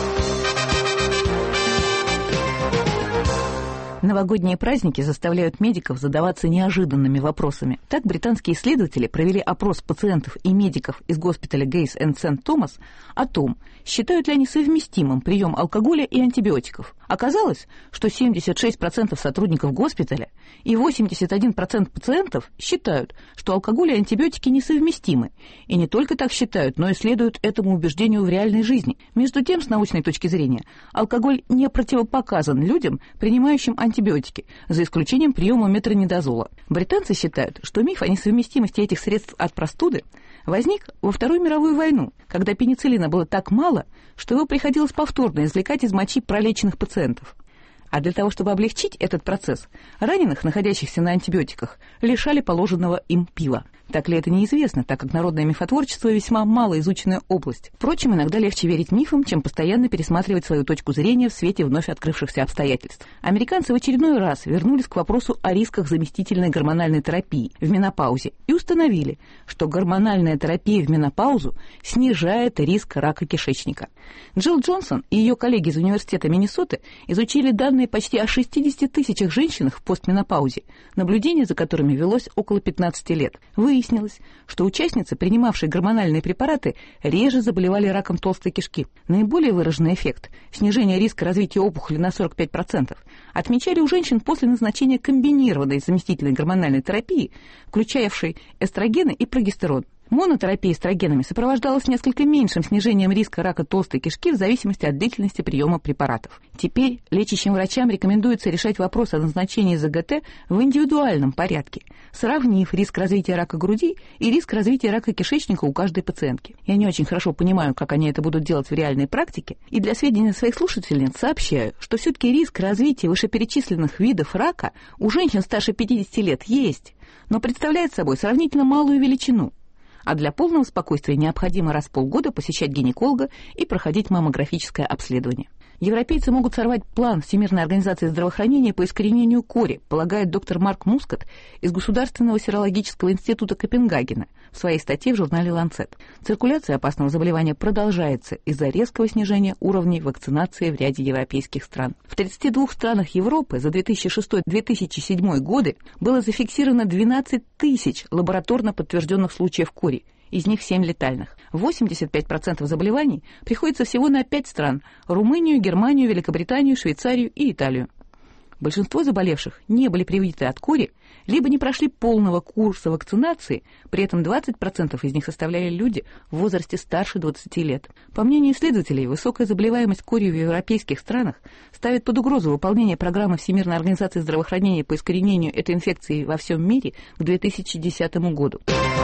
Speaker 2: Новогодние праздники заставляют медиков задаваться неожиданными вопросами. Так, британские исследователи провели опрос пациентов и медиков из госпиталя Гейс энд Сент-Томас о том, считают ли они совместимым прием алкоголя и антибиотиков. Оказалось, что семьдесят шесть процентов сотрудников госпиталя и восемьдесят один процент пациентов считают, что алкоголь и антибиотики несовместимы. И не только так считают, но и следуют этому убеждению в реальной жизни. Между тем, с научной точки зрения, алкоголь не противопоказан людям, принимающим антибиотики, за исключением приема метронидозола. Британцы считают, что миф о несовместимости этих средств от простуды возник во Вторую мировую войну, когда пенициллина было так мало, что его приходилось повторно извлекать из мочи пролеченных пациентов. А для того, чтобы облегчить этот процесс, раненых, находящихся на антибиотиках, лишали положенного им пива. Так ли это неизвестно, так как народное мифотворчество весьма малоизученная область. Впрочем, иногда легче верить мифам, чем постоянно пересматривать свою точку зрения в свете вновь открывшихся обстоятельств. Американцы в очередной раз вернулись к вопросу о рисках заместительной гормональной терапии в менопаузе и установили, что гормональная терапия в менопаузу снижает риск рака кишечника. Джилл Джонсон и ее коллеги из университета Миннесоты изучили данные почти о шестидесяти тысячах женщинах в постменопаузе, наблюдение за которыми велось около пятнадцати лет. Выяснилось, что участницы, принимавшие гормональные препараты, реже заболевали раком толстой кишки. Наиболее выраженный эффект – снижение риска развития опухоли на сорок пять процентов – отмечали у женщин после назначения комбинированной заместительной гормональной терапии, включавшей эстрогены и прогестерон. Монотерапия эстрогенами сопровождалась несколько меньшим снижением риска рака толстой кишки в зависимости от длительности приема препаратов. Теперь лечащим врачам рекомендуется решать вопрос о назначении ЗГТ в индивидуальном порядке, сравнив риск развития рака груди и риск развития рака кишечника у каждой пациентки. Я не очень хорошо понимаю, как они это будут делать в реальной практике, и для сведения своих слушательниц сообщаю, что все-таки риск развития вышеперечисленных видов рака у женщин старше пятидесяти лет есть, но представляет собой сравнительно малую величину. А для полного спокойствия необходимо раз в полгода посещать гинеколога и проходить маммографическое обследование. Европейцы могут сорвать план Всемирной организации здравоохранения по искоренению кори, полагает доктор Марк Мускат из Государственного серологического института Копенгагена в своей статье в журнале «Ланцет». Циркуляция опасного заболевания продолжается из-за резкого снижения уровней вакцинации в ряде европейских стран. В тридцати двух странах Европы за две тысячи шестой — две тысячи седьмой годы было зафиксировано двенадцать тысяч лабораторно подтвержденных случаев кори, из них семь летальных. восемьдесят пять процентов заболеваний приходится всего на пять стран – Румынию, Германию, Великобританию, Швейцарию и Италию. Большинство заболевших не были привиты от кори, либо не прошли полного курса вакцинации, при этом двадцать процентов из них составляли люди в возрасте старше двадцати лет. По мнению исследователей, высокая заболеваемость корью в европейских странах ставит под угрозу выполнение программы Всемирной организации здравоохранения по искоренению этой инфекции во всем мире к две тысячи десятому году.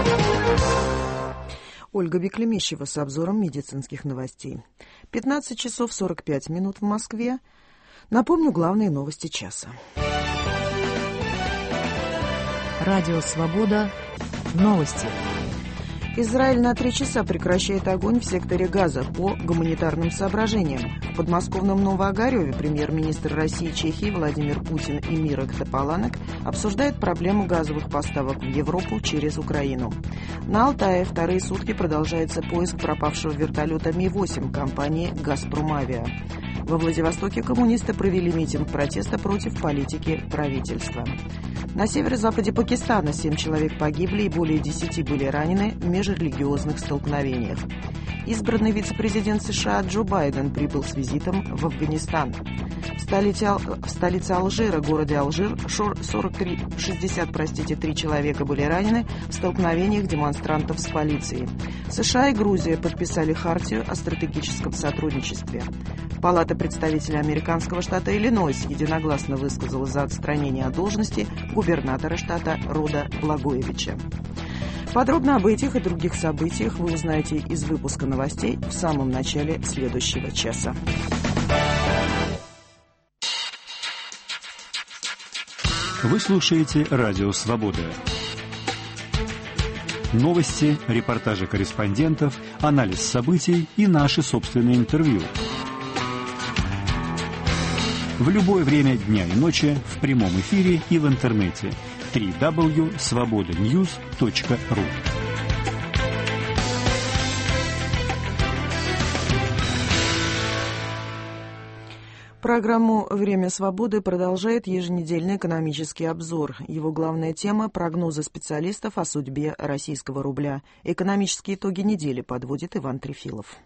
Speaker 1: Ольга Беклемищева с обзором медицинских новостей. пятнадцать часов сорок пять минут в Москве. Напомню главные новости часа.
Speaker 6: Радио «Свобода». Новости.
Speaker 1: Израиль на три часа прекращает огонь в секторе Газа по гуманитарным соображениям. В подмосковном Новоогареве премьер-министр России и Чехии Владимир Путин и Мирек Тополанек обсуждают проблему газовых поставок в Европу через Украину. На Алтае вторые сутки продолжается поиск пропавшего вертолета Ми восемь компании «Газпромавиа». Во Владивостоке коммунисты провели митинг протеста против политики правительства. На северо-западе Пакистана семь человек погибли и более десяти были ранены в межрелигиозных столкновениях. Избранный вице-президент США Джо Байден прибыл с визитом в Афганистан. В столице, в столице Алжира, городе Алжир, сорок три, шестьдесят, простите, три человека были ранены в столкновениях демонстрантов с полицией. США и Грузия подписали хартию о стратегическом сотрудничестве. Палата представителей американского штата Иллинойс единогласно высказала за отстранение от должности губернатора штата Рода Благоевича. Подробно об этих и других событиях вы узнаете из выпуска новостей в самом начале следующего часа.
Speaker 3: Вы слушаете «Радио Свобода». Новости, репортажи корреспондентов, анализ событий и наши собственные интервью. В любое время дня и ночи в прямом эфире и в интернете. дабл ю дабл ю дабл ю точка свобода ньюс точка ру.
Speaker 1: Программу «Время свободы» продолжает еженедельный экономический обзор. Его главная тема – прогнозы специалистов о судьбе российского рубля. Экономические итоги недели подводит Иван Трефилов.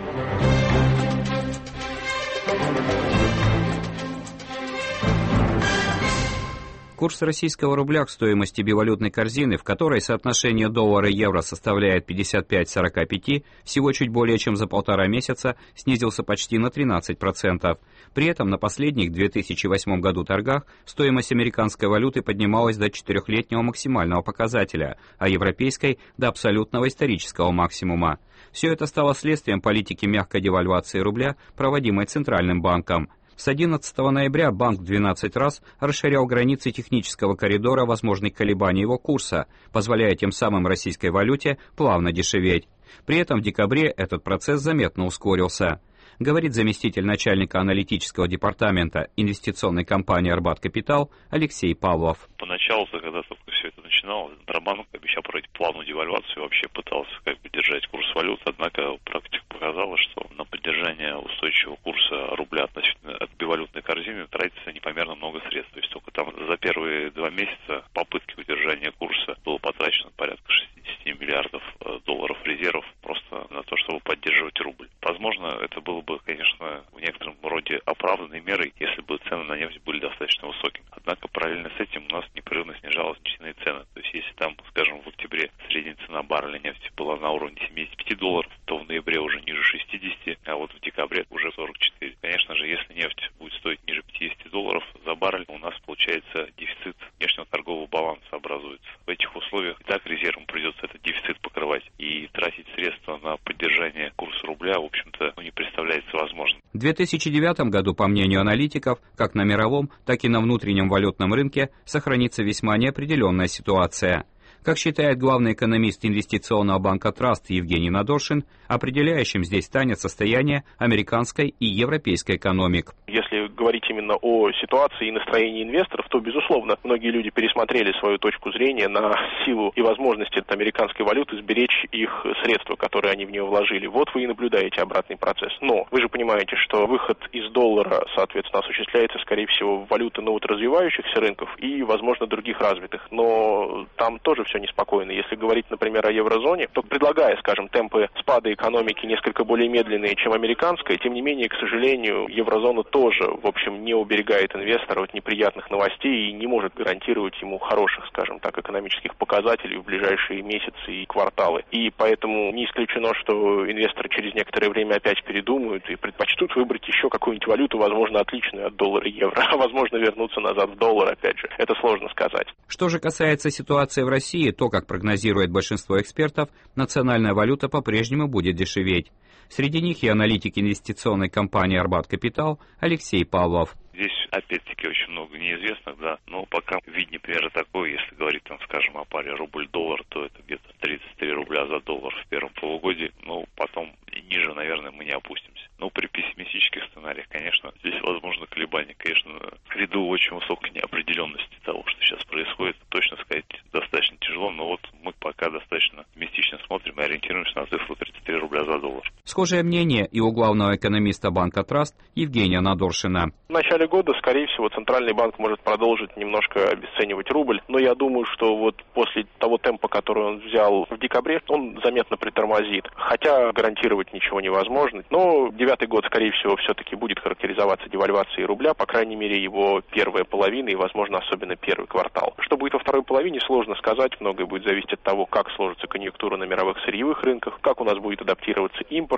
Speaker 5: Курс российского рубля к стоимости бивалютной корзины, в которой соотношение доллара и евро составляет пятьдесят пять к сорока пяти, всего чуть более чем за полтора месяца снизился почти на тринадцать процентов. При этом на последних в две тысячи восьмом году торгах стоимость американской валюты поднималась до четырехлетнего максимального показателя, а европейской – до абсолютного исторического максимума. Все это стало следствием политики мягкой девальвации рубля, проводимой Центральным банком. С одиннадцатого ноября банк двенадцать раз расширял границы технического коридора возможных колебаний его курса, позволяя тем самым российской валюте плавно дешеветь. При этом в декабре этот процесс заметно ускорился. Говорит заместитель начальника аналитического департамента инвестиционной компании «Арбат Капитал» Алексей Павлов.
Speaker 23: Поначалу, когда только все это начиналось, Центробанк обещал проводить плавную девальвацию, вообще пытался как бы держать курс валют, однако практика показала, что на поддержание устойчивого курса рубля относительно от бивалютной корзины тратится непомерно много средств. То есть только там за первые два месяца попытки удержания курса было потрачено порядка шестьдесят миллиардов долларов резервов просто на то, чтобы поддерживать рубль. Возможно, это было бы, конечно, в некотором роде оправданной мерой, если бы цены на нефть были достаточно высокими. Однако параллельно с этим у нас непрерывно снижалась нефтяные цены. То есть если там, скажем, в октябре средняя цена барреля нефти была на уровне семьдесят пять долларов, то в ноябре уже ниже шестидесяти, а вот в декабре уже сорок четыре. Конечно же, если нефть будет стоить ниже пятидесяти долларов за баррель, у нас получается дефицит внешнего торгового баланса образуется. В этих условиях и так резервам придется этот дефицит покрывать. И тратить средства на поддержание курса рубля, в общем-то, ну, не представляется возможным.
Speaker 5: В две тысячи девятом году, по мнению аналитиков, как на мировом, так и на внутреннем валютном рынке сохранится весьма неопределенная ситуация. Как считает главный экономист инвестиционного банка «Траст» Евгений Надоршин, определяющим здесь станет состояние американской и европейской экономик.
Speaker 24: Если говорить именно о ситуации и настроении инвесторов, то, безусловно, многие люди пересмотрели свою точку зрения на силу и возможности американской валюты сберечь их средства, которые они в нее вложили. Вот вы и наблюдаете обратный процесс. Но вы же понимаете, что выход из доллара, соответственно, осуществляется, скорее всего, в валюты развивающихся рынков и, возможно, других развитых. Но там тоже все неспокойно. Если говорить, например, о еврозоне, то предлагая, скажем, темпы спада экономики несколько более медленные, чем американская, тем не менее, к сожалению, еврозона тоже, в общем, не уберегает инвестора от неприятных новостей и не может гарантировать ему хороших, скажем так, экономических показателей в ближайшие месяцы и кварталы. И поэтому не исключено, что инвесторы через некоторое время опять передумают и предпочтут выбрать еще какую-нибудь валюту, возможно, отличную от доллара и евро, а возможно, вернуться назад в доллар, опять же. Это сложно сказать.
Speaker 5: Что же касается ситуации в России, то, как прогнозирует большинство экспертов, национальная валюта по-прежнему будет дешеветь. Среди них и аналитик инвестиционной компании «Арбат Капитал» Алексей Павлов.
Speaker 23: Здесь, опять-таки, очень много неизвестных, да, но пока виднее пример такой, если говорить, там, скажем, о паре рубль-доллар, то это где-то тридцать три рубля за доллар в первом полугодии, ну, потом ниже, наверное, мы не опустимся. Но при пессимистических сценариях, конечно, здесь возможно колебания, конечно, ввиду очень высокой неопределенности того, что сейчас происходит, точно сказать достаточно тяжело, но вот мы пока достаточно оптимистично смотрим и ориентируемся на цифру тридцать три рубля за доллар.
Speaker 5: Схожее мнение и у главного экономиста банка «Траст» Евгения Надоршина.
Speaker 24: В начале года, скорее всего, Центральный банк может продолжить немножко обесценивать рубль, но я думаю, что вот после того темпа, который он взял в декабре, он заметно притормозит. Хотя гарантировать ничего невозможно, но девятый год, скорее всего, все-таки будет характеризоваться девальвацией рубля, по крайней мере, его первая половина и, возможно, особенно первый квартал. Что будет во второй половине, сложно сказать, многое будет зависеть от того, как сложится конъюнктура на мировых сырьевых рынках, как у нас будет адаптироваться импорт,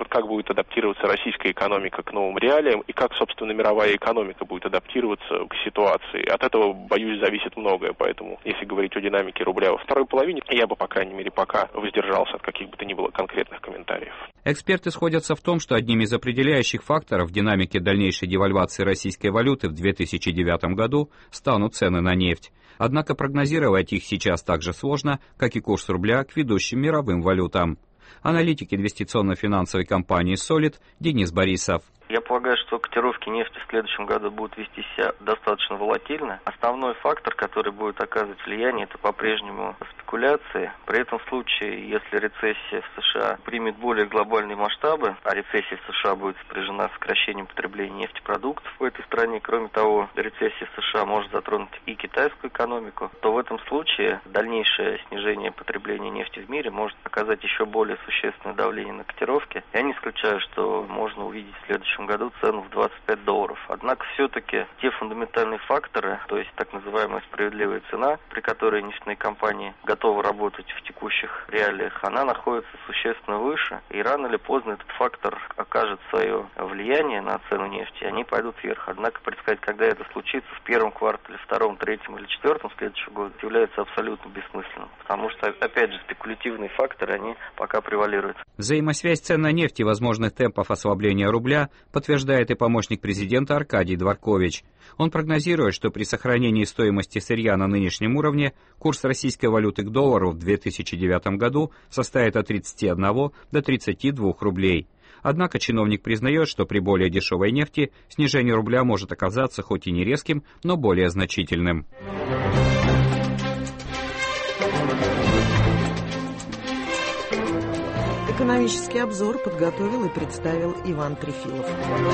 Speaker 24: импорт, как будет адаптироваться российская экономика к новым реалиям и как, собственно, мировая экономика будет адаптироваться к ситуации. От этого, боюсь, зависит многое, поэтому, если говорить о динамике рубля во второй половине, я бы, по крайней мере, пока воздержался от каких бы то ни было конкретных комментариев.
Speaker 5: Эксперты сходятся в том, что одним из определяющих факторов в динамике дальнейшей девальвации российской валюты в две тысячи девятом году станут цены на нефть. Однако прогнозировать их сейчас так же сложно, как и курс рубля к ведущим мировым валютам. Аналитик инвестиционно-финансовой компании «Солид» Денис Борисов.
Speaker 4: Я полагаю, что котировки нефти в следующем году будут вести себя достаточно волатильно. Основной фактор, который будет оказывать влияние, это по-прежнему спекуляции. При этом случае, если рецессия в США примет более глобальные масштабы, а рецессия в США будет сопряжена с сокращением потребления нефтепродуктов в этой стране, кроме того, рецессия в США может затронуть и китайскую экономику, то в этом случае дальнейшее снижение потребления нефти в мире может оказать еще более существенное давление на котировки. Я не исключаю, что можно увидеть в следующем году цену в двадцать пять долларов. Однако все-таки те фундаментальные факторы, то есть так называемая справедливая цена, при которой нефтяные компании готовы работать в текущих реалиях, она находится существенно выше, и рано или поздно этот фактор окажет свое влияние на цену нефти, и они пойдут вверх. Однако предсказать, когда это случится, в первом квартале, втором, третьем или четвертом следующего года, является абсолютно бессмысленным, потому что, опять же, спекулятивные факторы, они пока превалируют.
Speaker 5: Взаимосвязь цен на нефть и возможных темпов ослабления рубля подтверждает и помощник президента Аркадий Дворкович. Он прогнозирует, что при сохранении стоимости сырья на нынешнем уровне курс российской валюты к доллару в две тысячи девятом году составит от тридцати одного до тридцати двух рублей. Однако чиновник признает, что при более дешевой нефти снижение рубля может оказаться хоть и не резким, но более значительным.
Speaker 1: Экономический обзор подготовил и представил Иван Трефилов.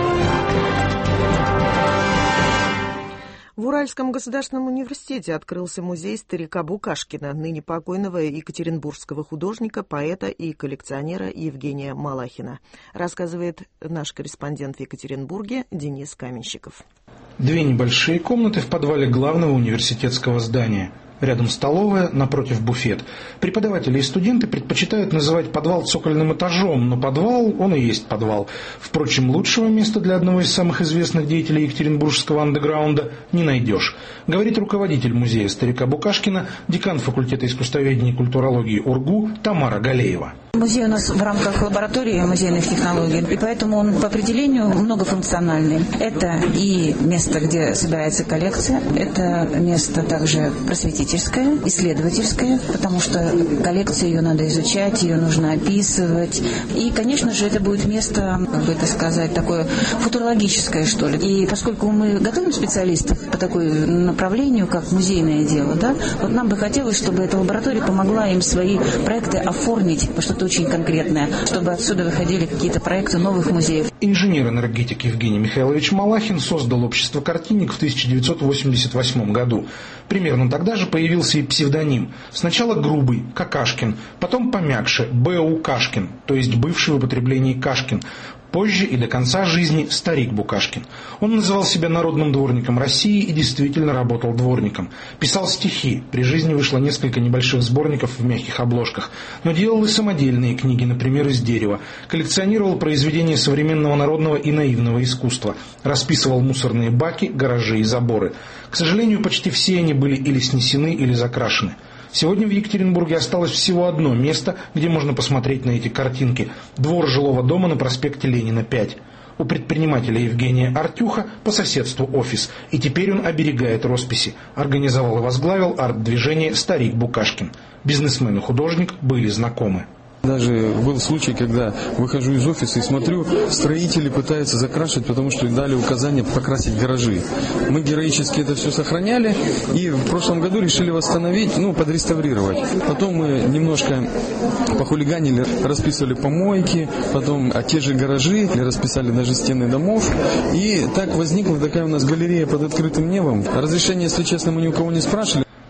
Speaker 1: В Уральском государственном университете открылся музей старика Букашкина, ныне покойного екатеринбургского художника, поэта и коллекционера Евгения Малахина. Рассказывает наш корреспондент в Екатеринбурге Денис Каменщиков.
Speaker 8: Две небольшие комнаты в подвале главного университетского здания. Рядом столовая, напротив буфет. Преподаватели и студенты предпочитают называть подвал цокольным этажом, но подвал, он и есть подвал. Впрочем, лучшего места для одного из самых известных деятелей екатеринбургского андеграунда не найдешь, говорит руководитель музея старика Букашкина, декан факультета искусствоведения и культурологии УрГУ Тамара Галеева.
Speaker 9: Музей у нас в рамках лаборатории музейных технологий, и поэтому он по определению многофункциональный. Это и место, где собирается коллекция, это место также просветительское, исследовательское, потому что коллекцию ее надо изучать, ее нужно описывать. И, конечно же, это будет место, как бы это сказать, такое футурологическое, что ли. И поскольку мы готовим специалистов по такому направлению, как музейное дело, да, вот нам бы хотелось, чтобы эта лаборатория помогла им свои проекты оформить, что-то очень конкретное, чтобы отсюда выходили какие-то проекты новых музеев.
Speaker 8: Инженер-энергетик Евгений Михайлович Малахин создал общество картинник в тысяча девятьсот восемьдесят восьмом году. Примерно тогда же появился и псевдоним. Сначала грубый, Какашкин, потом помягче, Б У Кашкин, то есть бывший в употреблении Кашкин. Позже и до конца жизни старик Букашкин. Он называл себя народным дворником России и действительно работал дворником. Писал стихи, при жизни вышло несколько небольших сборников в мягких обложках, но делал и самодельные книги, например, из дерева. Коллекционировал произведения современного народного и наивного искусства. Расписывал мусорные баки, гаражи и заборы. К сожалению, почти все они были или снесены, или закрашены. Сегодня в Екатеринбурге осталось всего одно место, где можно посмотреть на эти картинки. Двор жилого дома на проспекте Ленина, пять. У предпринимателя Евгения Артюха по соседству офис. И теперь он оберегает росписи. Организовал и возглавил арт-движение «Старик Букашкин». Бизнесмен и художник были знакомы.
Speaker 10: Даже был случай, когда выхожу из офиса и смотрю, строители пытаются закрашивать, потому что дали указание покрасить гаражи. Мы героически это все сохраняли и в прошлом году решили восстановить, ну, подреставрировать. Потом мы немножко похулиганили, расписывали помойки, потом а те же гаражи расписали даже стены домов. И так возникла такая у нас галерея под открытым небом. Разрешение, если честно, мы ни у кого не спрашивали.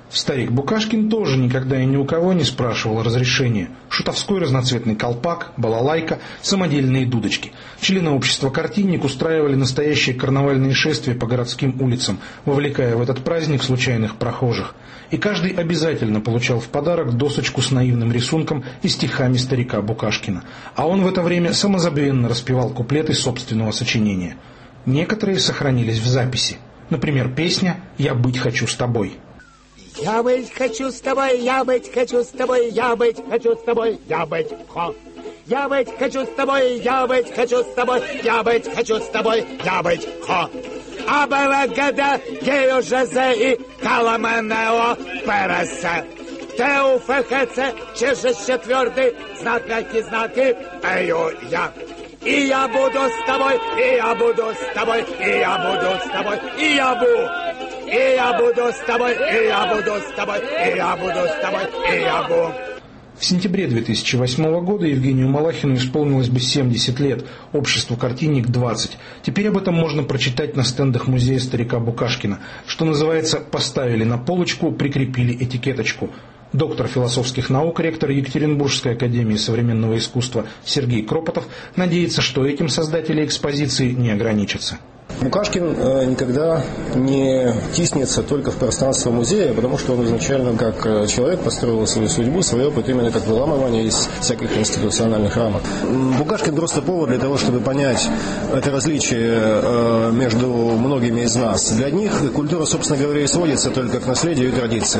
Speaker 8: Старик Букашкин тоже никогда и ни у кого не спрашивал разрешения. Шутовской разноцветный колпак, балалайка, самодельные дудочки. Члены общества «Картинник» устраивали настоящие карнавальные шествия по городским улицам, вовлекая в этот праздник случайных прохожих. И каждый обязательно получал в подарок досочку с наивным рисунком и стихами старика Букашкина. А он в это время самозабвенно распевал куплеты собственного сочинения. Некоторые сохранились в записи. Например, песня «Я быть хочу с тобой».
Speaker 7: Я быть хочу с тобой, я быть хочу с тобой, я быть хочу с тобой, я быть хо. Я быть хочу с тобой, я быть хочу с тобой, я быть хочу с тобой, я быть хо. А была года ею жазе и каламенео пересе. Те у фехеце, чешеще твердый, знак мягкий знаки, эю я. И я буду с тобой, и я буду с тобой, и я буду с тобой, и я буду. И я буду с тобой, и я буду с тобой, и я буду с тобой, и я буду.
Speaker 8: В сентябре две тысячи восьмого года Евгению Малахину исполнилось бы семьдесят лет, обществу «Картинник» двадцать. Теперь об этом можно прочитать на стендах музея старика Букашкина. Что называется, поставили на полочку, прикрепили этикеточку. Доктор философских наук, ректор Екатеринбургской академии современного искусства Сергей Кропотов надеется, что этим создатели экспозиции не ограничатся.
Speaker 11: Букашкин э, никогда не тиснется только в пространство музея, потому что он изначально как человек построил свою судьбу, свой опыт именно как выламывание из всяких институциональных рамок. Букашкин просто повод для того, чтобы понять это различие э, между многими из нас. Для них культура, собственно говоря, и сводится только к наследию и традиции.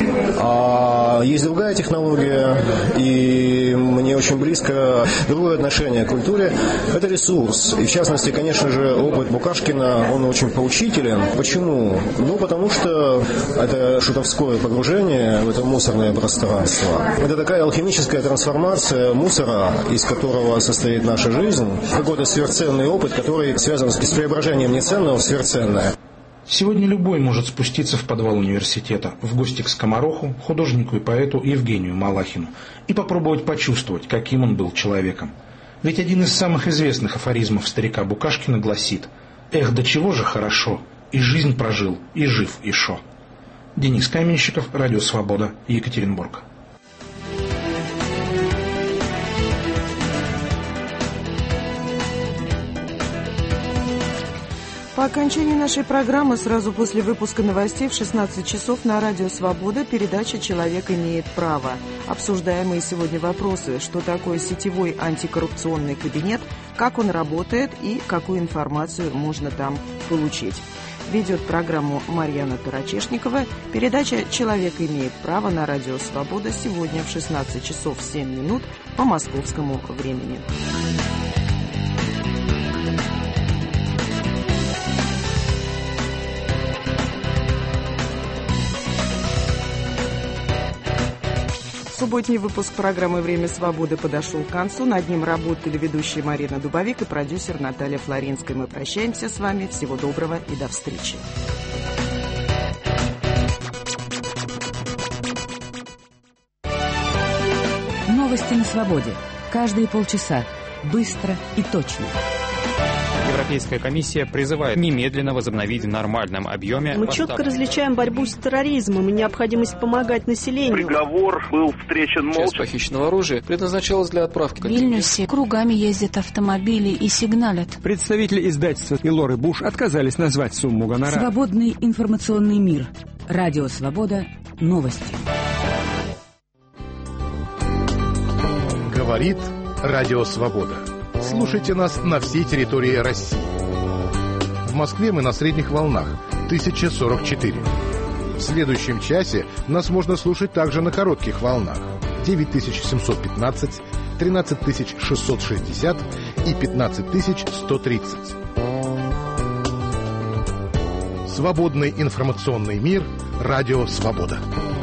Speaker 11: А есть другая технология, и мне очень близко другое отношение к культуре. Это ресурс. И в частности, конечно же, опыт Букашкина, он очень поучителен. Почему? Ну, потому что это шутовское погружение в это мусорное пространство. Это такая алхимическая трансформация мусора, из которого состоит наша жизнь. Какой-то сверхценный опыт, который связан с преображением неценного в сверхценное.
Speaker 8: Сегодня любой может спуститься в подвал университета, в гости к скомороху, художнику и поэту Евгению Малахину, и попробовать почувствовать, каким он был человеком. Ведь один из самых известных афоризмов старика Букашкина гласит: «Эх, до чего же хорошо, и жизнь прожил, и жив, и шо». Денис Каменщиков, Радио Свобода, Екатеринбург.
Speaker 1: По окончании нашей программы, сразу после выпуска новостей в шестнадцать часов на Радио Свобода передача «Человек имеет право». Обсуждаемые сегодня вопросы: что такое сетевой антикоррупционный кабинет, как он работает и какую информацию можно там получить. Ведет программу Марьяна Тарачешникова. Передача «Человек имеет право» на Радио Свобода сегодня в шестнадцать часов семь минут по московскому времени. Субботний выпуск программы «Время свободы» подошел к концу. Над ним работали ведущая Марина Дубовик и продюсер Наталья Флоринская. Мы прощаемся с вами. Всего доброго и до встречи.
Speaker 6: Новости на свободе. Каждые полчаса. Быстро и точно.
Speaker 5: Европейская комиссия призывает немедленно возобновить в нормальном объеме.
Speaker 12: Мы четко различаем борьбу с терроризмом и необходимость помогать населению.
Speaker 13: Приговор был встречен молча.
Speaker 10: Часть похищенного оружия предназначалась для отправки.
Speaker 25: В Вильнюсе кругами ездят автомобили и сигналят.
Speaker 26: Представители издательства и Лоры Буш отказались назвать сумму гонорара.
Speaker 6: Свободный информационный мир. Радио Свобода. Новости.
Speaker 27: Говорит Радио Свобода. Слушайте нас на всей территории России. В Москве мы на средних волнах тысяча сорок четыре. В следующем часе нас можно слушать также на коротких волнах девять тысяч семьсот пятнадцать, тринадцать тысяч шестьсот шестьдесят и пятнадцать тысяч сто тридцать. Свободный информационный мир. Радио Свобода.